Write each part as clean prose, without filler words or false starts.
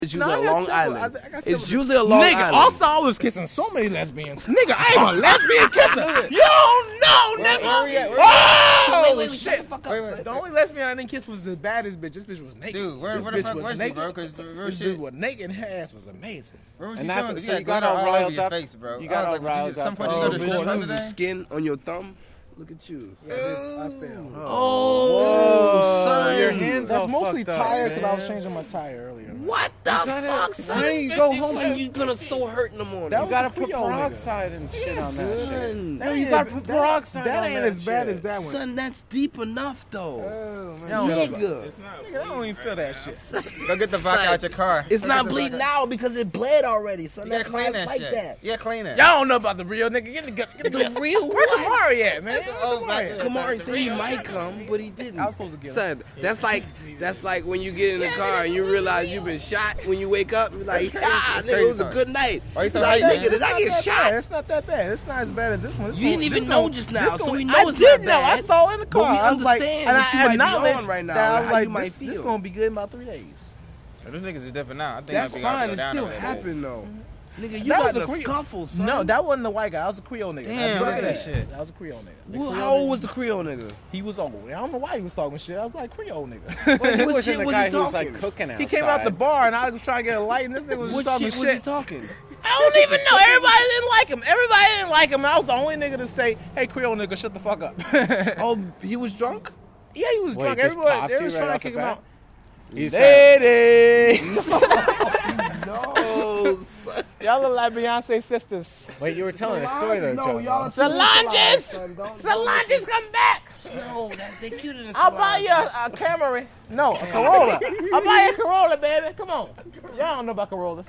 It's usually a Long Island. It's usually a Long Island. Nigga, also I was kissing so many lesbians. Nigga, I ain't a lesbian kisser. You don't know, nigga. Wait, Shit. The only lesbian I didn't kiss was the baddest bitch. This bitch was naked. Dude, where the fuck was she, bro? Because the real This shit. bitch was naked and her ass was amazing. Where was And you that's doing? what- You so got you got got all all over riled your up. face, bro. You got all riled Some up. point you go to bitch, school you lose the today? skin on your thumb. Look at you. I failed. Oh, son. Your hands That's all mostly fucked up, tire because I was man. changing my tire earlier. What the fuck, son? You go home Son, you gonna so hurt in the morning. That You gotta was put the Creole nigga. peroxide and shit on that shit. Son, No, you gotta put peroxide That on ain't that as bad shit. as that one. son, that's deep enough though. Nigga, Nigga, I don't even feel that shit. Go get the vodka out your car. it's Go not get the bleeding vodka. now because it bled already. Son, You gotta that's why clean it's that like shit. that. Yeah, clean it. Y'all don't know about the real nigga. Get the The real Where's what? Kamari at, man? old black Kamari. dude. Kamari said he might come, but he didn't. I was supposed to get him. Son, that's like when you get in the car and you realize you've been shot. When you wake up, you're like, ah, It's nigga, crazy it was a talk. good night. Why you so Like, hyped, nigga, man? did I get shot? It's not that bad. It's not as bad as this one. This You didn't one- even this know one- just now, this so one- we know I it's did not know. I bad. saw it in the car. we I was like, understand and what you I might be acknowledged on right now, that I and was how like, you might this feel. gonna be good in about 3 days. Them niggas is different now. I think That's I think I'll fine. go It down still a little bit. happened though. Nigga, you That got was in a a Creole- scuffle, son. No, that wasn't the white guy. That was a Creole nigga. Damn, Look look at that that shit. That was a Creole nigga. The Well, Creole how old nigga, was the Creole nigga? He was old. I don't know why he was talking shit. I was like, Creole nigga. Well, he What wasn't shit the was guy he who was like talking? cooking outside. He came out the bar and I was trying to get a light and this nigga was What just talking shit was he shit. talking? I don't even know. Everybody didn't like him. Everybody didn't like him. And I was the only nigga to say, hey, Creole nigga, shut the fuck up. Oh, he was drunk? Yeah, he was Wait, drunk. just Everybody popped they you was right trying to off the kick him bat? out. You said, Ladies. No, son. Y'all look like Beyonce sisters. wait, you were telling a story though, No, Joe. y'all Solange's! Solange's come back! No, they cuter than I'll buy you a Camry. No, a Corolla. I'll buy you a Corolla, baby. Come on. Y'all don't know about Corollas.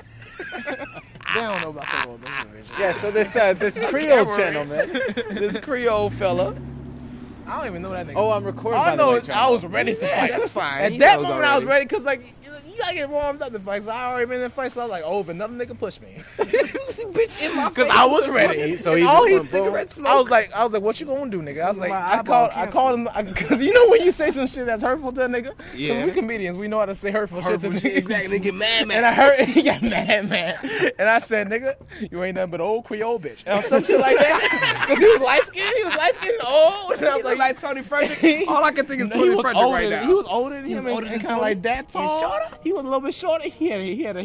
They don't know about Corollas. Yeah, so this Creole gentleman. This Creole fella. I don't even know that nigga. Oh, I'm recording. All by I the know way, is John. I was ready to fight. That's fine. At He that knows moment, I was already. ready because, like, you gotta get warmed up to fight. So I already been in fights. So I was like, oh, if another nigga push me. Bitch in my face. Because I was ready. So he all just he went boom. cigarette smoke. I was like, what you gonna do, nigga? I was like, My I eyeball called him because you know when you say some shit that's hurtful to a nigga. 'Cause Yeah. we comedians, we know how to say hurtful shit to Hurtful shit, niggas. exactly. They get mad, And I heard he got mad, man. And I said, nigga, you ain't nothing but an old Creole bitch. Or some shit like that. Because he was light skinned. He was light skinned and old. And I was like Tony Frederick. All I can think is no, Tony he was Frederick older right than- now. He was older than He him was older and than kind of Tony? like that He was tall. shorter? He was a little bit shorter. He had a hitch on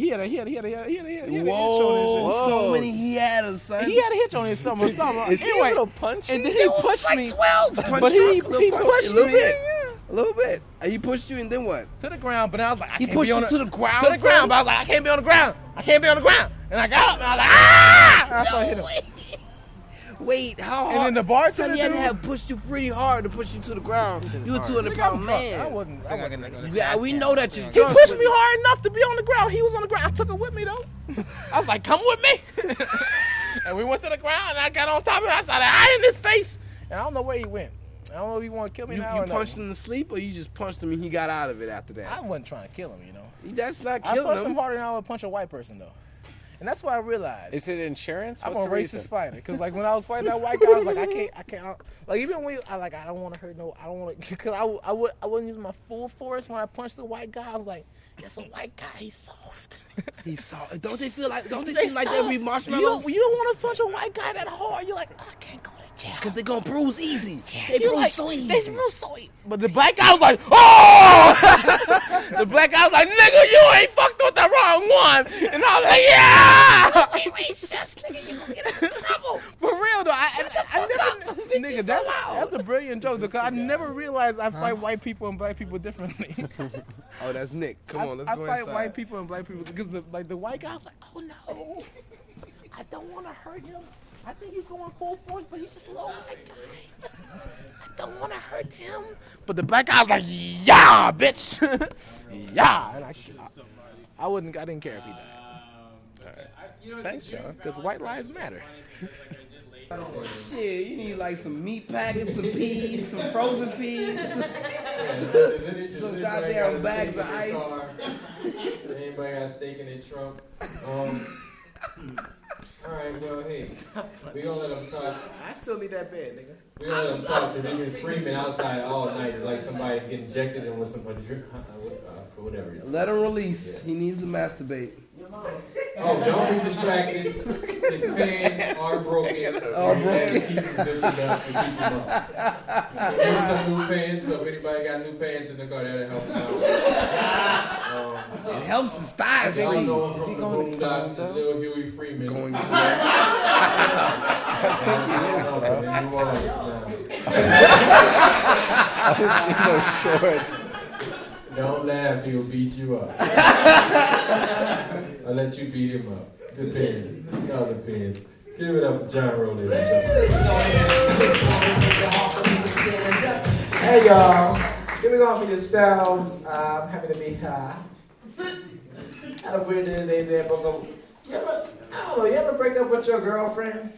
his Whoa, so Whoa. many he had us, son. He had a hitch on his something. Is he a little punchy? And then He he was pushed like me 12. But he pushed a little me. bit. A little bit. And he pushed you, and then what? to the ground. But I was like, I He can't pushed be on you to the ground, To the ground. son? But I was like, I can't be on the ground. I can't be on the ground. And I got up and I was like, ah! And I started hitting him. Wait, how hard? And then the bartender Son, he had to dude- have pushed you pretty hard to push you to the ground. You a 200-pound man. I wasn't. Yeah, we know that you're He drunk. pushed me hard enough to be on the ground. He was on the ground. I took him with me though. I was like, "Come with me." And we went to the ground, and I got on top of it. I started eyeing his face, and I don't know where he went. I don't know if he wanted to kill me You, now you or punched not. him to sleep, or you just punched him and he got out of it after that? I wasn't trying to kill him, you know. That's not I killing punched him him. harder than I would punch a white person though, and that's what I realized. Is it insurance? I'm What's a the racist reason? fighter because like when I was fighting that white guy, I was like, I can't. Like even when I don't want to hurt no, I don't want to because I wouldn't use my full force when I punched the white guy. I was like, it's a white guy, he's soft. He's soft. Don't they feel like? Don't they They seem like soft. they be You marshmallows? don't want to punch a white guy that hard. You're like, I can't go to jail. Because they gonna bruise easy. They You're bruise like, so easy. They bruise so easy. But the black guy was like, oh! The black guy was like, nigga, you ain't fucked with the wrong one. And I was like, yeah! You racist, nigga. You gonna get us in trouble. For real though, I never, up. Bitch, you nigga, so that's loud. a brilliant joke because I never realized I fight white people and black people differently. Oh, that's Nick. Come on, let's I go fight inside. white people and black people because the white guy was like, oh no, I don't want to hurt him. I think he's going full force, but he's just a little white guy. I don't want to hurt him. But the black guy was like, yeah, bitch, yeah. And I didn't care if he died. Thanks, Sean. Because white lives matter. Shit, you need like some meat packets, some peas, some frozen peas, some goddamn bags of ice. Anybody got steak in their trunk? Alright, well, hey, we gonna let them talk. I still need that bed, nigga. We gonna let them talk because they've been screaming outside all night like somebody get injected in with some for whatever reason. Let him release. Yeah. He needs to masturbate. Oh, don't be distracted. His pants are broken. Keep them zipped up to keep them up. So here's some new pants. So if anybody got new pants in the car, that'll help them out. It helps the style. Y'all know him from the Boondocks and Lil Huey Freeman. Going I don't see no shorts. Don't laugh, he'll beat you up. I'll let you beat him up. Depends. It all depends. Give it up for John Rowland. Hey y'all, give it on for yourselves. I'm happy to be here. Had a weird day today there, but you ever break up with your girlfriend?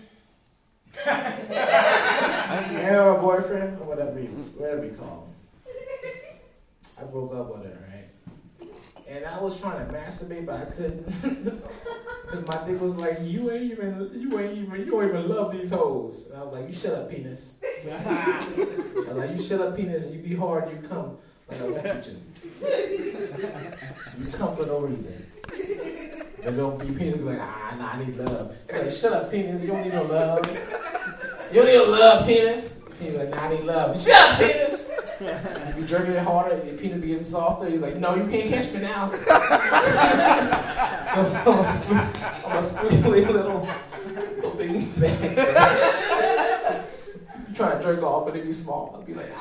Or a boyfriend? Or whatever you call them. I broke up with her, right? And I was trying to masturbate, but I couldn't. Cause my dick was like, you don't even love these hoes. And I was like, you shut up, penis. I was like, you shut up, penis, and you be hard and you come like I want you to. You come for no reason. And don't be penis be like, nah, I need love. Like, shut up, penis, you don't need no love. You don't need no love, penis. Penis be like, nah, I need love. Shut up, penis. You be jerking it harder, your penis be getting softer. You're like, no, you can't catch me now. I'm a squiggly little big bag. You try to jerk off, but it be small. I'll be like,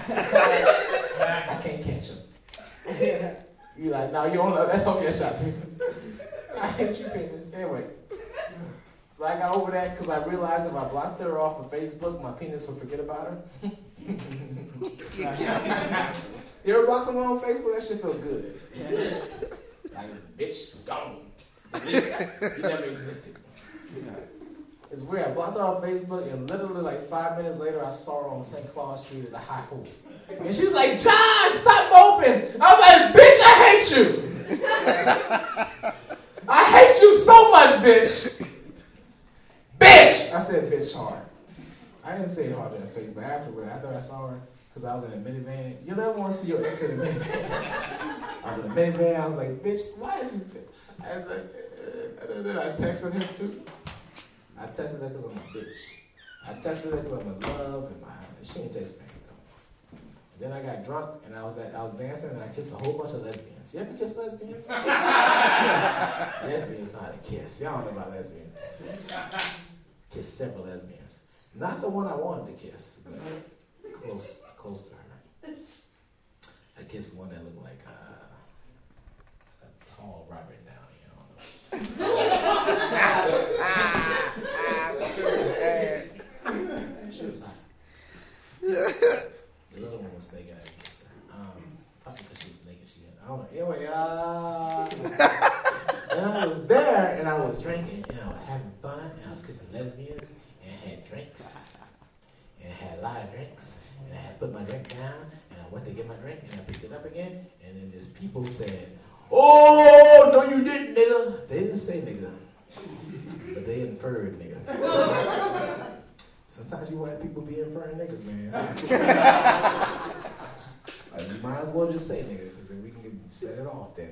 I can't catch him. You like, no, you don't love that. Oh, yes, I do. I hate you, penis. Anyway. But I got over that because I realized if I blocked her off of Facebook, my penis would forget about her. You ever block someone on Facebook? That shit feel good. Like, bitch, gone. You never existed. It's weird. I blocked her on Facebook, and literally like 5 minutes later, I saw her on St. Claus Street at the High Hoop. And she was like, John, stop moping. I was like, bitch, I hate you. I hate you so much, bitch. Bitch! I said bitch hard. I didn't say it hard in her face, but after I saw her, because I was in a minivan. You never want to see your ex in a minivan. I was in a minivan. I was like, bitch, why is this bitch? And then I texted her too. I texted her because I'm a bitch. I texted her because I'm in love, and she didn't text me though. Then I got drunk and I was dancing and I kissed a whole bunch of lesbians. You ever kiss lesbians? Lesbians know how to kiss. Y'all don't know about lesbians. Kissed several lesbians. Not the one I wanted to kiss, but close to her. I kissed one that looked like a tall Robert Downey. She was hot. The little one was naked. I kissed her. Probably because she was naked. I don't know. Anyway, and I was there and I was drinking and I was having fun and I was kissing lesbians and I had drinks and I had a lot of drinks and I had put my drink down and I went to get my drink and I picked it up again and then these people said, oh, no you didn't, nigga. They didn't say nigga, but they inferred nigga. Sometimes you white people be inferring niggas, man. You might as well just say nigga, because then we can set it off then.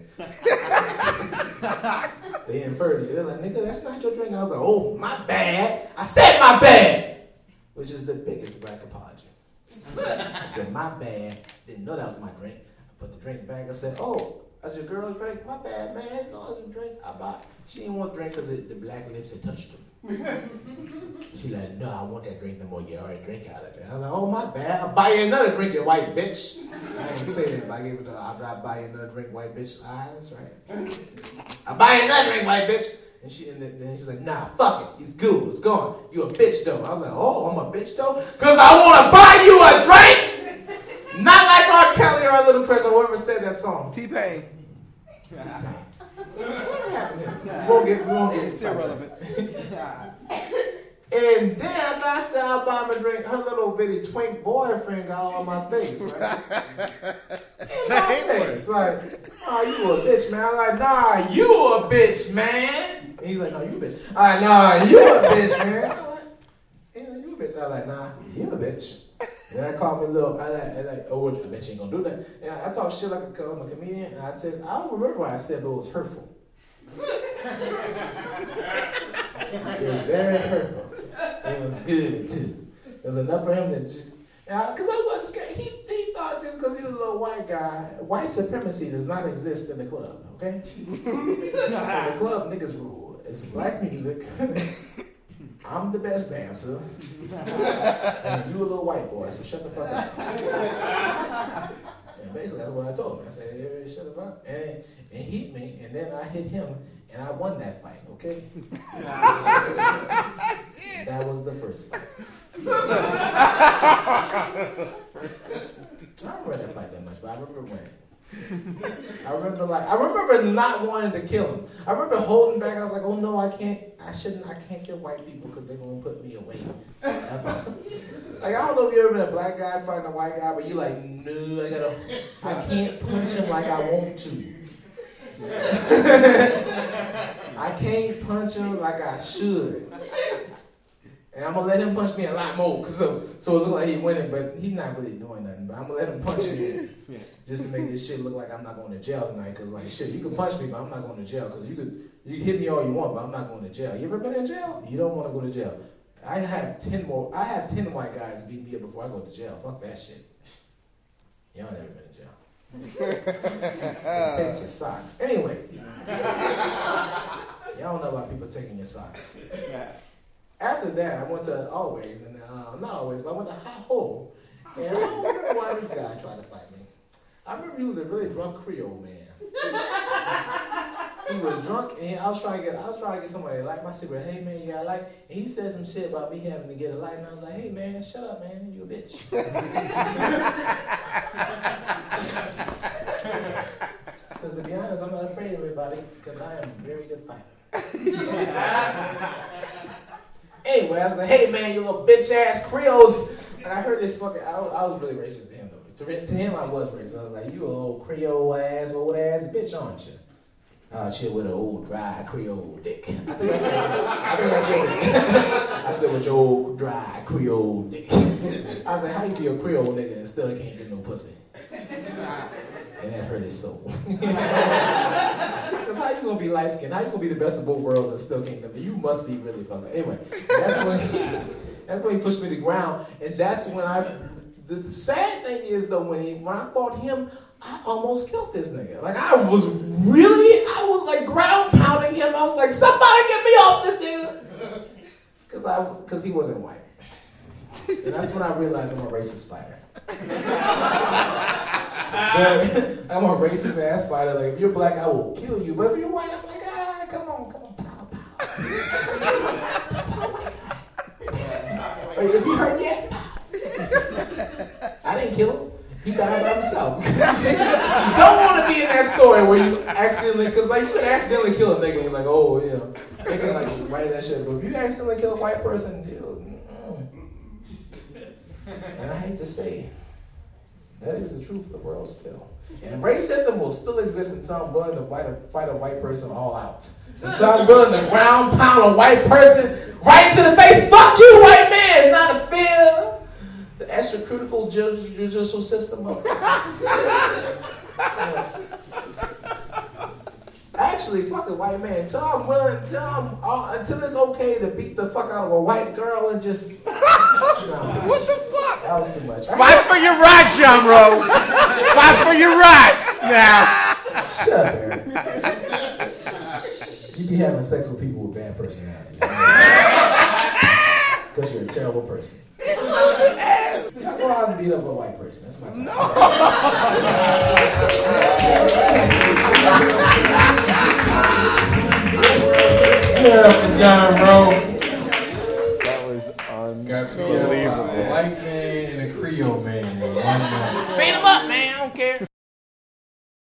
They inferred it. They're like, nigga, that's not your drink. I was like, oh, my bad. I said my bad, which is the biggest black apology. I said, my bad. Didn't know that was my drink. I put the drink back. I said, oh, that's your girl's drink? My bad, man. No, that's your drink. I bought. She didn't want the drink because the black lips had touched them. She like, no, I want that drink no more. You already drank out of it. I was like, oh, my bad. I'll buy you another drink, you white bitch. I didn't say that, but I gave it to her. I'll buy you another drink, white bitch. Eyes, right? I'll buy you another drink, white bitch. And then she's like, nah, fuck it. It's good. It's gone. You a bitch, though. I was like, oh, I'm a bitch, though? Because I want to buy you a drink? Not like R. Kelly or Little Chris or whoever said that song. T-Pain. T-Pain. What happened here? We won't get it's still relevant. And then after I said I'll buy my drink, her little bitty twink boyfriend got all on my face, right? In my face. Like, oh, you a bitch, man. I'm like, nah, you a bitch, man. And he's like, no, you a bitch. I'm like, nah, you a bitch, man. I'm like, yeah, you a bitch. I'm like, nah, you a bitch. And I called me a little, I bet you ain't gonna do that. And I talk shit like I'm a comedian, and I said, I don't remember what I said, but it was hurtful. It was very hurtful. It was good, too. It was enough for him to just, because I wasn't scared. He thought just because he was a little white guy, white supremacy does not exist in the club, okay? In the club, niggas rule. It's black music. I'm the best dancer. And you a little white boy, so shut the fuck up. And basically, that's what I told him. I said, hey, shut the fuck up. And he hit me, and then I hit him, and I won that fight, okay? That was the first fight. I don't remember that fight that much, but I remember winning. I remember not wanting to kill him. I remember holding back. I was like, oh no, I can't kill white people because they're gonna put me away. Like, I don't know if you ever been a black guy fighting a white guy, but you're like, no, I can't punch him like I want to. I can't punch him like I should. And I'm gonna let him punch me a lot more, so it look like he's winning, but he's not really doing nothing. But I'm gonna let him punch me just to make this shit look like I'm not going to jail tonight. Cause like shit, you can punch me, but I'm not going to jail. Cause you can hit me all you want, but I'm not going to jail. You ever been in jail? You don't want to go to jail. I have 10 white guys beat me up before I go to jail. Fuck that shit. Y'all never been in jail. Take your socks. Anyway, y'all don't know about people taking your socks. After that, I went to Always, and not Always, but I went to Hot Hole. And I don't remember why this guy tried to fight me. I remember he was a really drunk Creole man. He was drunk, and I was trying to get somebody to light my cigarette. Hey man, you got a light? And he said some shit about me having to get a light, and I was like, hey man, shut up, man, you a bitch. Because to be honest, I'm not afraid of everybody, because I am a very good fighter. Anyway, I was like, hey man, you little bitch ass Creole. And I heard this fucking, I was really racist to him though. To him, I was racist. I was like, you a old Creole ass, old ass bitch, aren't you? Shit with an old dry Creole dick. I think I said it. I said with your old dry Creole dick. I was like, how you be a Creole nigga and still can't get no pussy? And that hurt his soul. Because how you gonna be light skinned? How you gonna be the best of both worlds and still can't get me? You must be really fucked up. Anyway, that's when he pushed me to the ground, and that's when the sad thing is though, when I fought him, I almost killed this nigga. Like I was like ground pounding him. I was like, somebody get me off this nigga. Because he wasn't white. And that's when I realized I'm a racist fighter. I'm a racist ass fighter. Like if you're black, I will kill you. But if you're white, I'm like, come on, pow, pow. Wait, is he hurt yet? I didn't kill him. He died by himself. You don't want to be in that story where you accidentally, because like you can accidentally kill a nigga and you're like, oh yeah, they can like write that shit. But if you accidentally kill a white person, and I hate to say, that is the truth of the world still. And racism will still exist until I'm willing to fight a white person all out. Until I'm willing to ground pound a white person right to the face. Fuck you, white man! It's not a fear. The extracritical judicial system of actually, fuck a white man. Until it's okay to beat the fuck out of a white girl and just what the fuck? That was too much. Fight for your rights, John Rowe. Fight for your rights now. Shut up, Aaron. You be having sex with people with bad personalities. Because you're a terrible person. I go out and beat up a white person. That's my time. No. Yeah, John Rowe. That was unbelievable. A white man and a Creole man. Beat him up, man. I don't care.